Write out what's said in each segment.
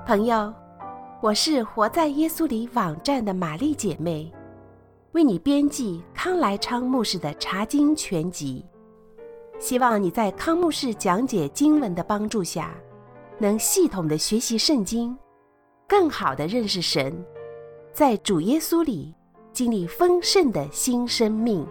朋友，我是活在耶稣里网站的玛丽姐妹，为你编辑康来昌牧师的查经全集，希望你在康牧师讲解经文的帮助下，能系统的学习圣经，更好的认识神，在主耶稣里经历丰盛的新生命。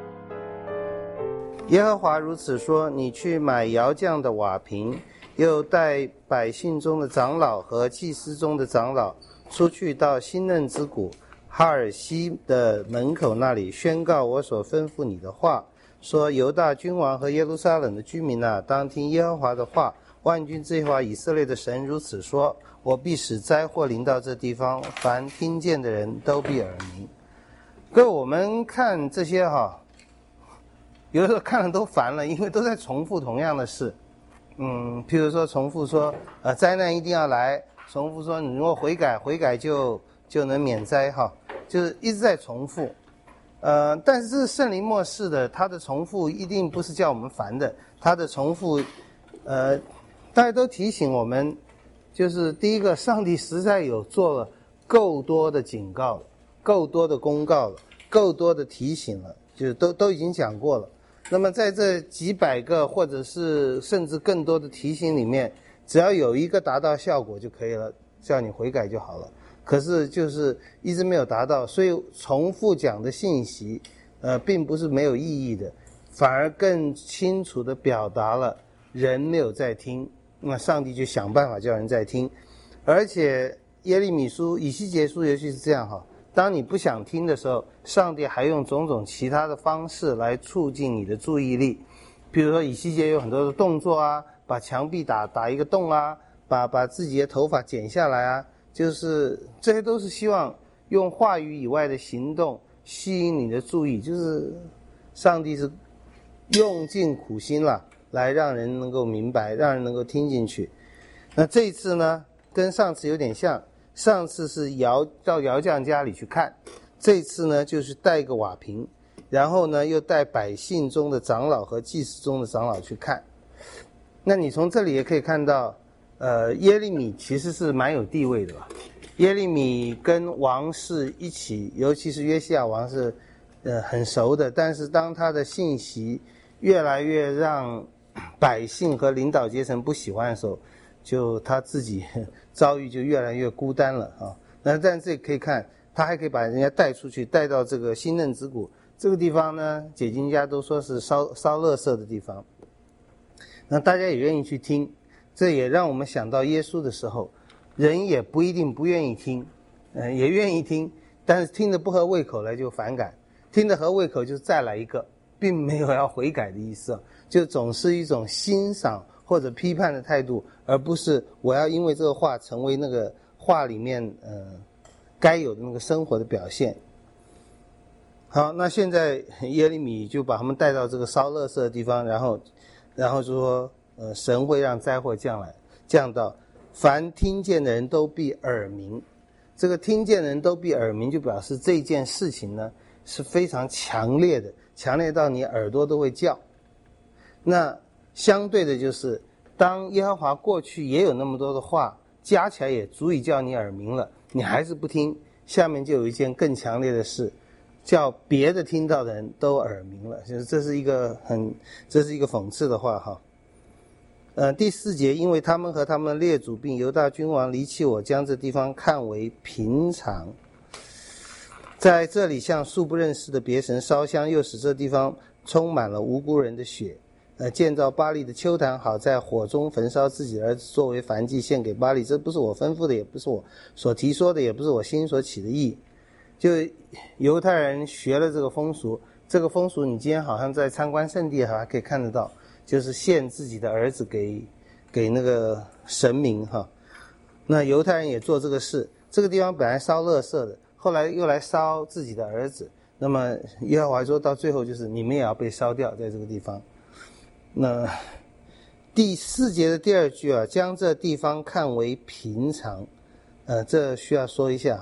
耶和华如此说：你去买窑匠的瓦瓶，又带百姓中的长老和祭司中的长老出去到新嫩之谷哈尔西的门口那里，宣告我所吩咐你的话，说犹大君王和耶路撒冷的居民啊，当听耶和华的话。万军之耶和华以色列的神如此说：我必使灾祸临到这地方，凡听见的人都必耳鸣。各位，我们看这些有的时候看了都烦了，因为都在重复同样的事。譬如说重复说灾难一定要来，重复说你如果悔改就能免灾就是一直在重复。但是这是圣灵默示的，它的重复一定不是叫我们烦的，它的重复大家都提醒我们，就是第一个，上帝实在有做了够多的警告了，够多的公告了，够多的提醒了，就是都已经讲过了。那么在这几百个或者是甚至更多的提醒里面，只要有一个达到效果就可以了，叫你悔改就好了。可是就是一直没有达到，所以重复讲的信息并不是没有意义的，反而更清楚地表达了人没有在听，那上帝就想办法叫人在听。而且耶利米书、以西结书尤其是这样当你不想听的时候，上帝还用种种其他的方式来促进你的注意力。比如说以西结有很多的动作啊，把墙壁打一个洞啊，把自己的头发剪下来啊，就是这些都是希望用话语以外的行动吸引你的注意，就是上帝是用尽苦心了，来让人能够明白，让人能够听进去。那这一次呢，跟上次有点像，上次是到窑匠家里去看，这次呢就是带一个瓦瓶，然后呢又带百姓中的长老和祭司中的长老去看。那你从这里也可以看到耶利米其实是蛮有地位的吧。耶利米跟王室一起，尤其是约西亚王是很熟的，但是当他的信息越来越让百姓和领导阶层不喜欢的时候，就他自己遭遇就越来越孤单了那但这可以看，他还可以把人家带出去，带到这个新嫩之谷这个地方呢，解经家都说是烧垃圾的地方。那大家也愿意去听，这也让我们想到耶稣的时候，人也不一定不愿意听，也愿意听，但是听得不合胃口来就反感，听得合胃口就再来一个，并没有要悔改的意思就总是一种欣赏或者批判的态度，而不是我要因为这个话成为那个话里面该有的那个生活的表现。好，那现在耶利米就把他们带到这个烧垃圾的地方，然后就说神会让灾祸降到，凡听见的人都必耳鸣。这个听见的人都必耳鸣，就表示这件事情呢是非常强烈的，强烈到你耳朵都会叫。那相对的就是当耶和华过去也有那么多的话加起来也足以叫你耳鸣了，你还是不听，下面就有一件更强烈的事，叫别的听到的人都耳鸣了。就是这是一个讽刺的话第4节，因为他们和他们的列祖并犹大君王离弃我，将这地方看为平常，在这里向素不认识的别神烧香，又使这地方充满了无辜人的血。建造巴力的丘坛，好在火中焚烧自己的儿子作为燔祭献给巴力。这不是我吩咐的，也不是我所提说的，也不是我心所起的意。就犹太人学了这个风俗，这个风俗你今天好像在参观圣地还可以看得到，就是献自己的儿子给那个神明那犹太人也做这个事，这个地方本来烧垃圾的，后来又来烧自己的儿子，那么耶和华说到最后就是你们也要被烧掉在这个地方。那第4节的第2句将这地方看为平常，这需要说一下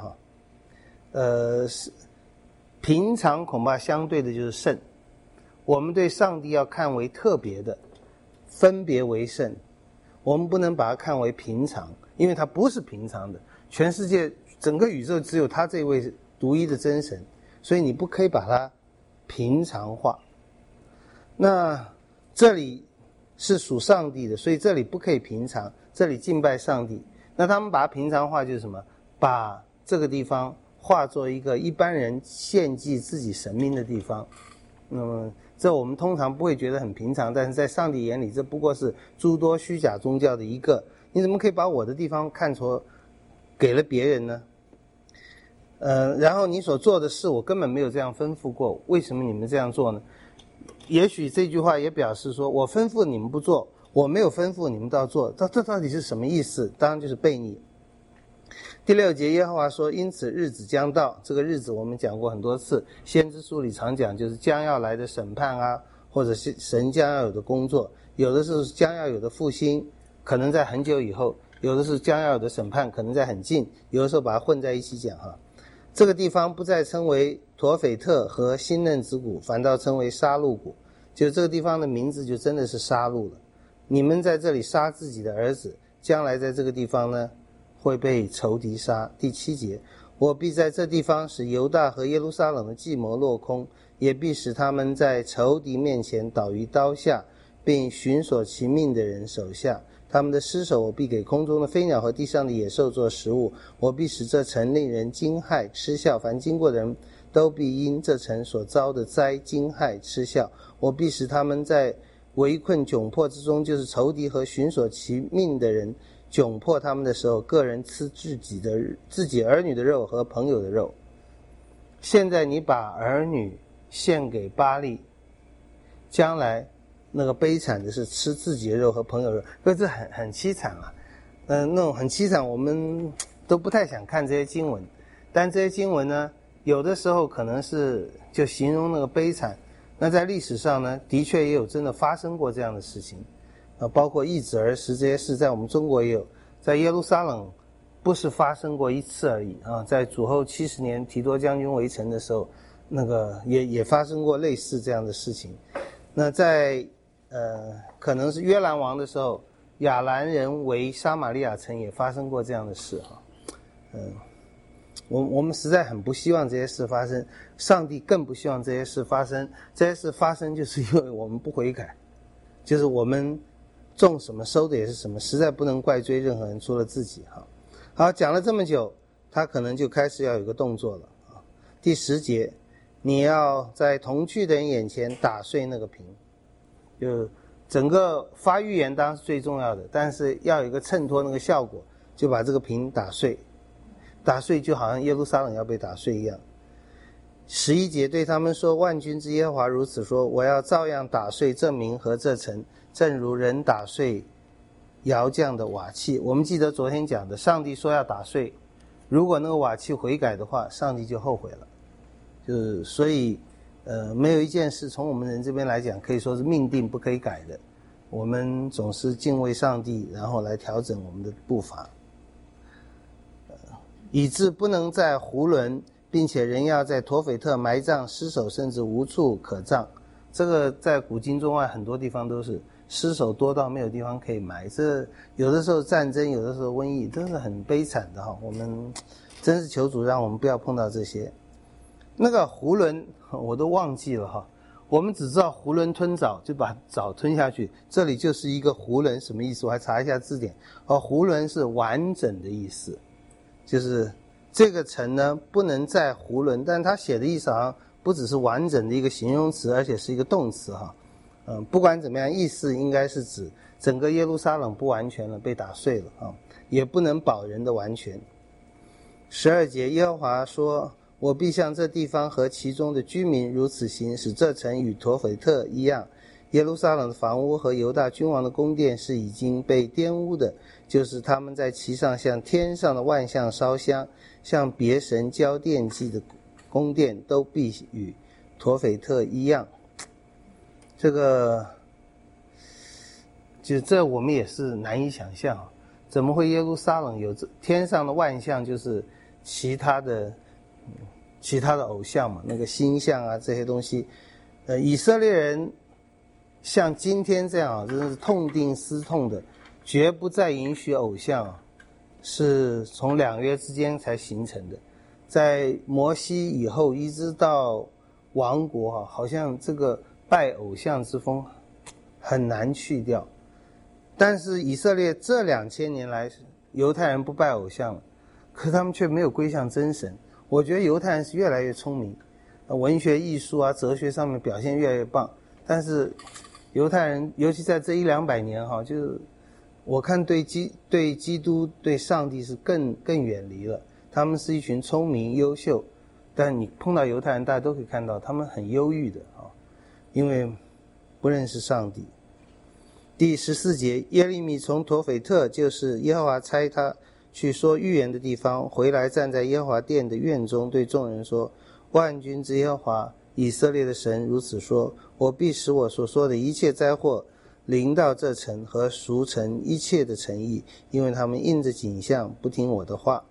平常恐怕相对的就是圣，我们对上帝要看为特别的，分别为圣。 我们不能把它看为平常，因为它不是平常的。全世界整个宇宙只有他这位独一的真神，所以你不可以把它平常化。那这里是属上帝的，所以这里不可以平常，这里敬拜上帝。那他们把它平常化就是什么？把这个地方化作一个一般人献祭自己神明的地方。那么这我们通常不会觉得很平常，但是在上帝眼里这不过是诸多虚假宗教的一个。你怎么可以把我的地方看作给了别人呢？然后你所做的事我根本没有这样吩咐过，为什么你们这样做呢？也许这句话也表示说，我吩咐你们不做，我没有吩咐你们倒做，这到底是什么意思？当然就是悖逆。第6节，耶和华说，因此日子将到。这个日子我们讲过很多次，先知书里常讲，就是将要来的审判啊，或者是神将要有的工作，有的是将要有的复兴，可能在很久以后，有的是将要有的审判，可能在很近，有的时候把它混在一起讲哈。这个地方不再称为陀斐特和新嫩子谷，反倒称为杀戮谷，就这个地方的名字就真的是杀戮了。你们在这里杀自己的儿子，将来在这个地方呢会被仇敌杀。第7节，我必在这地方使犹大和耶路撒冷的计谋落空，也必使他们在仇敌面前倒于刀下，并寻索其命的人手下。他们的尸首我必给空中的飞鸟和地上的野兽做食物。我必使这城令人惊骇嗤笑，凡经过的人都必因这城所遭的灾惊骇嗤笑。我必使他们在围困窘迫之中，就是仇敌和寻索其命的人窘迫他们的时候，个人吃自己儿女的肉和朋友的肉。现在你把儿女献给巴力，将来那个悲惨的是吃自己的肉和朋友的肉，所以这很凄惨啊。那种很凄惨，我们都不太想看这些经文，但这些经文呢，有的时候可能是就形容那个悲惨。那在历史上呢，的确也有真的发生过这样的事情，包括易子而食这些事，在我们中国也有，在耶路撒冷不是发生过一次而已啊，在主后70年提多将军围城的时候，那个也发生过类似这样的事情。那在可能是约兰王的时候，亚兰人围撒玛利亚城也发生过这样的事哈。我们实在很不希望这些事发生，上帝更不希望这些事发生。这些事发生就是因为我们不悔改，就是我们种什么收的也是什么，实在不能怪罪任何人，除了自己哈。好，讲了这么久，他可能就开始要有个动作了啊。第10节，你要在同去的人眼前打碎那个瓶。就整个发预言当然是最重要的，但是要有一个衬托那个效果，就把这个瓶打碎。打碎就好像耶路撒冷要被打碎一样。11节，对他们说，万军之耶和华如此说，我要照样打碎这民和这城，正如人打碎窑匠的瓦器。我们记得昨天讲的，上帝说要打碎，如果那个瓦器悔改的话，上帝就后悔了。就是所以没有一件事从我们人这边来讲可以说是命定不可以改的，我们总是敬畏上帝，然后来调整我们的步伐，以致不能在胡伦，并且人要在陀斐特埋葬尸首，甚至无处可葬。这个在古今中外很多地方都是尸首多到没有地方可以埋，这有的时候战争，有的时候瘟疫，都是很悲惨的哈。我们真是求主让我们不要碰到这些。那个囫囵我都忘记了哈，我们只知道囫囵吞枣，就把枣吞下去，这里就是一个囫囵，什么意思？我还查一下字典。囫囵是完整的意思，就是这个城呢不能再囫囵，但他写的意思好像不只是完整的一个形容词，而且是一个动词哈。不管怎么样，意思应该是指整个耶路撒冷不完全了，被打碎了啊，也不能保人的完全。12节，耶和华说，我必向这地方和其中的居民如此行，使这城与陀斐特一样。耶路撒冷的房屋和犹大君王的宫殿是已经被玷污的，就是他们在其上向天上的万象烧香，向别神交奠祭的宫殿都必与陀斐特一样。这个就这我们也是难以想象，怎么会耶路撒冷有天上的万象，就是其他的偶像嘛，那个星象啊这些东西。以色列人像今天这样真的是痛定思痛的绝不再允许偶像是从2约之间才形成的。在摩西以后一直到亡国好像这个拜偶像之风很难去掉。但是以色列这2000年来，犹太人不拜偶像了，可是他们却没有归向真神。我觉得犹太人是越来越聪明，文学艺术啊哲学上面表现越来越棒，但是犹太人尤其在这100-200年就是我看对基督对上帝是更远离了。他们是一群聪明优秀，但你碰到犹太人大家都可以看到他们很忧郁的因为不认识上帝。第14节，耶利米从陀斐特，就是耶和华差他去说预言的地方回来，站在耶和华殿的院中，对众人说，万军之耶和华以色列的神如此说，我必使我所说的一切灾祸临到这城和赎城一切的城邑，因为他们应着景象不听我的话。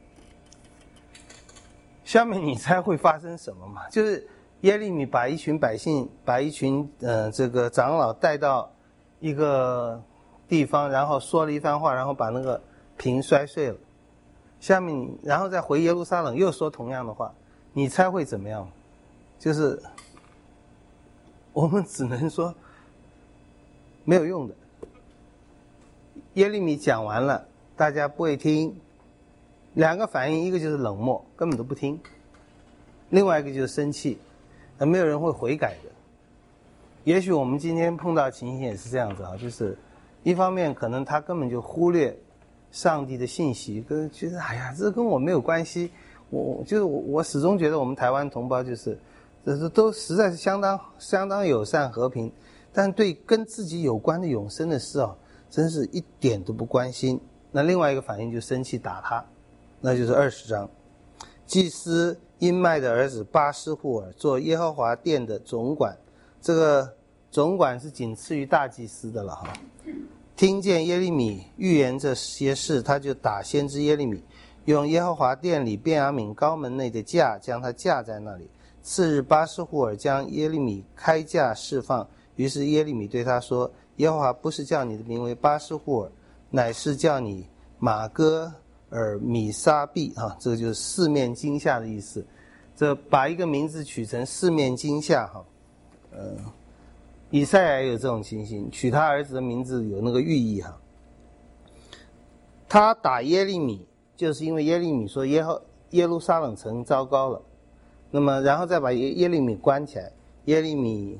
下面你猜会发生什么吗？就是耶利米把一群百姓，把一群这个长老带到一个地方，然后说了一番话，然后把那个瓶摔碎了。下面然后再回耶路撒冷又说同样的话，你猜会怎么样？就是我们只能说没有用的。耶利米讲完了，大家不会听。2个反应，一个就是冷漠，根本都不听；另外一个就是生气，没有人会悔改的。也许我们今天碰到情形也是这样子就是一方面可能他根本就忽略上帝的信息，觉得哎呀这跟我没有关系。我始终觉得我们台湾同胞就是都实在是相当友善和平，但对跟自己有关的永生的事真是一点都不关心。那另外一个反应就生气打他，那就是20章。祭司因麦的儿子巴施户尔做耶和华殿的总管，这个总管是仅次于大祭司的了听见耶利米预言这些事，他就打先知耶利米，用耶和华殿里便雅悯高门内的架将他架在那里。次日巴施户尔将耶利米开架释放，于是耶利米对他说，耶和华不是叫你的名为巴施户尔，乃是叫你马戈尔米沙毕这个就是四面惊吓的意思。这把一个名字取成四面惊吓以赛亚也有这种情形，取他儿子的名字有那个寓意他打耶利米就是因为耶利米说耶路撒冷城糟糕了，那么然后再把耶利米关起来。耶利米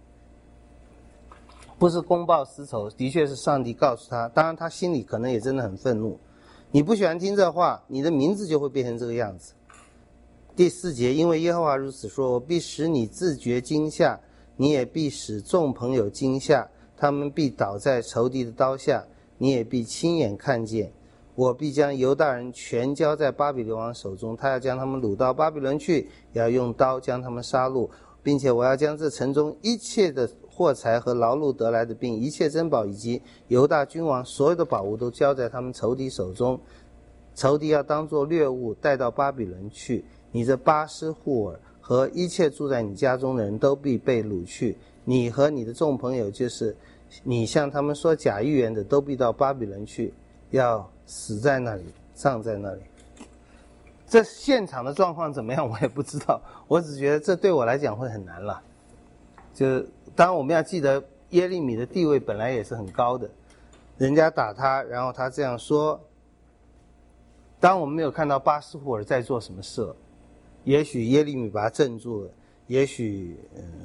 不是公报私仇，的确是上帝告诉他，当然他心里可能也真的很愤怒。你不喜欢听这话，你的名字就会变成这个样子。第4节，因为耶和华如此说，我必使你自觉惊吓，你也必使众朋友惊吓，他们必倒在仇敌的刀下，你也必亲眼看见。我必将犹大人全交在巴比伦王手中，他要将他们掳到巴比伦去，也要用刀将他们杀戮，并且我要将这城中一切的货财和劳碌得来的，并一切珍宝以及犹大君王所有的宝物都交在他们仇敌手中，仇敌要当作掠物带到巴比伦去。你这巴施户尔和一切住在你家中的人都必被掳去，你和你的众朋友，就是你向他们说假预言的，都必到巴比伦去，要死在那里，葬在那里。这现场的状况怎么样我也不知道，我只觉得这对我来讲会很难了。就当然我们要记得耶利米的地位本来也是很高的，人家打他，然后他这样说。当然我们没有看到巴施户尔在做什么事了，也许耶利米把他镇住了，也许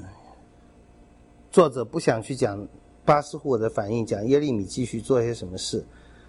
作者不想去讲巴施户尔的反应，讲耶利米继续做些什么事。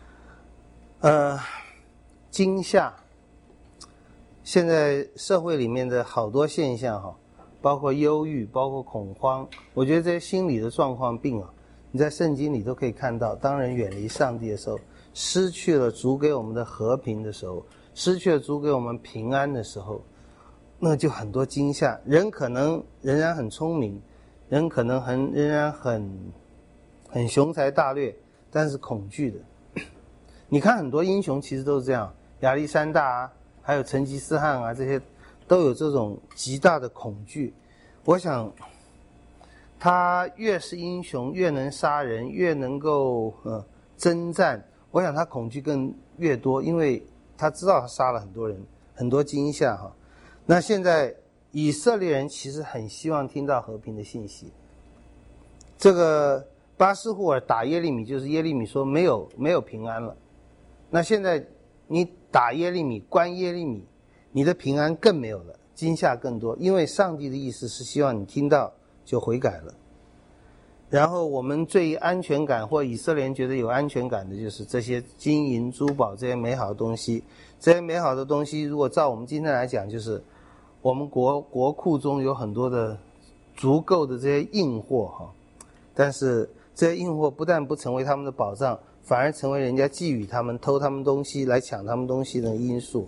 惊吓，现在社会里面的好多现象包括忧郁，包括恐慌，我觉得这些心理的状况病你在圣经里都可以看到。当人远离上帝的时候，失去了主给我们的和平的时候，失去了主给我们平安的时候，那就很多惊吓。人可能仍然很聪明，人可能仍然很雄才大略，但是恐惧的。你看很多英雄其实都是这样，亚历山大还有成吉思汗这些都有这种极大的恐惧。我想他越是英雄，越能杀人，越能够征战，我想他恐惧更越多，因为他知道他杀了很多人，很多惊吓哈。那现在以色列人其实很希望听到和平的信息。这个巴斯户尔打耶利米，就是耶利米说没有平安了。那现在你打耶利米，关耶利米，你的平安更没有了，惊吓更多，因为上帝的意思是希望你听到就悔改了。然后我们最安全感，或以色列人觉得有安全感的，就是这些金银珠宝，这些美好的东西。这些美好的东西如果照我们今天来讲，就是我们国库中有很多的足够的这些硬货哈，但是这些硬货不但不成为他们的保障，反而成为人家觊觎他们、偷他们东西、来抢他们东西的因素。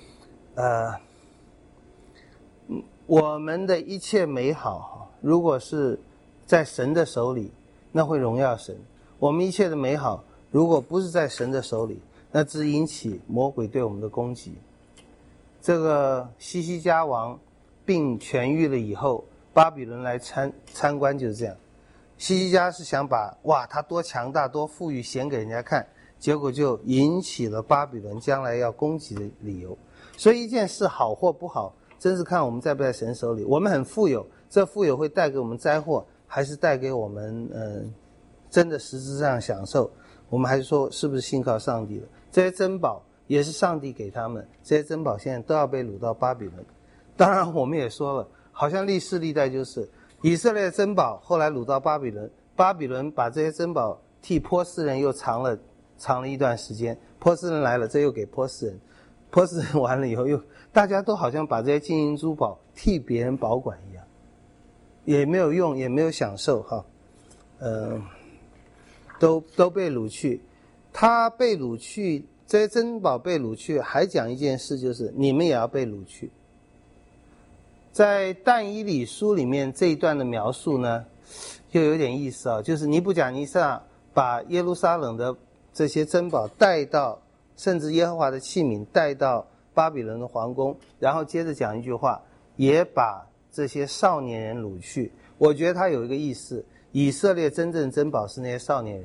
我们的一切美好，如果是在神的手里，那会荣耀神。我们一切的美好，如果不是在神的手里，那只引起魔鬼对我们的攻击。这个西西家王病痊愈了以后，巴比伦来参观就是这样。西西家是想把他多强大多富裕显给人家看，结果就引起了巴比伦将来要攻击的理由。所以一件事好或不好，真是看我们在不在神手里。我们很富有，这富有会带给我们灾祸，还是带给我们真的实质上享受？我们还是说是不是信靠上帝的？这些珍宝也是上帝给他们，这些珍宝现在都要被掳到巴比伦。当然我们也说了，好像历世历代就是以色列的珍宝后来掳到巴比伦，巴比伦把这些珍宝替波斯人又藏了一段时间，波斯人来了，这又给波斯人，波斯人完了以后又大家都好像把这些金银珠宝替别人保管一样，也没有用，也没有享受哈。都被掳去。他被掳去，这些珍宝被掳去，还讲一件事，就是你们也要被掳去。在但以理书里面这一段的描述呢，就有点意思啊，就是尼布甲尼撒把耶路撒冷的这些珍宝带到，甚至耶和华的器皿带到巴比伦的皇宫，然后接着讲一句话，也把这些少年人掳去。我觉得他有一个意思，以色列真正珍宝是那些少年人。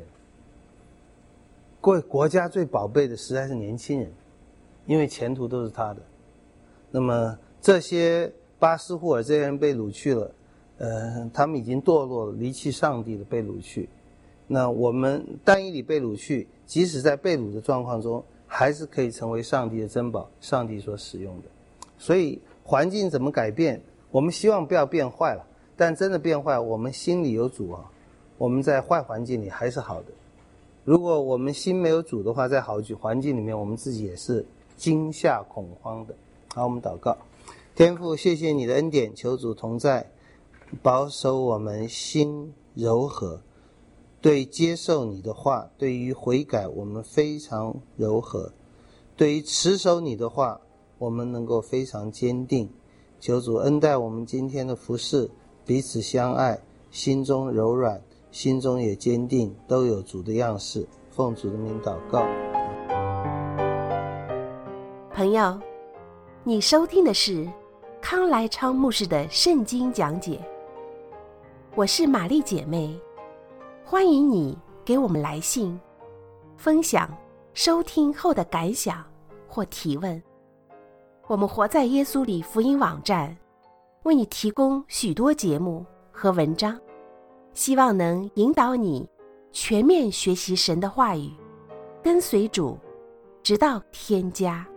国家最宝贝的实在是年轻人，因为前途都是他的。那么这些巴斯户尔这些人被掳去了，他们已经堕落了，离弃上帝了，被掳去。那我们但以理被掳去，即使在被掳的状况中，还是可以成为上帝的珍宝，上帝所使用的。所以环境怎么改变，我们希望不要变坏了，但真的变坏，我们心里有主啊，我们在坏环境里还是好的。如果我们心没有主的话，在好环境里面，我们自己也是惊吓恐慌的。好，我们祷告。天父，谢谢你的恩典，求主同在，保守我们心柔和，对接受你的话，对于悔改我们非常柔和，对于持守你的话我们能够非常坚定。求主恩待我们今天的服事，彼此相爱，心中柔软，心中也坚定，都有主的样式。奉主的名祷告。 朋友，你收听的是康来昌牧师的圣经讲解。我是玛丽姐妹，欢迎你给我们来信，分享收听后的感想或提问。我们活在耶稣里福音网站为你提供许多节目和文章，希望能引导你全面学习神的话语，跟随主，直到天家。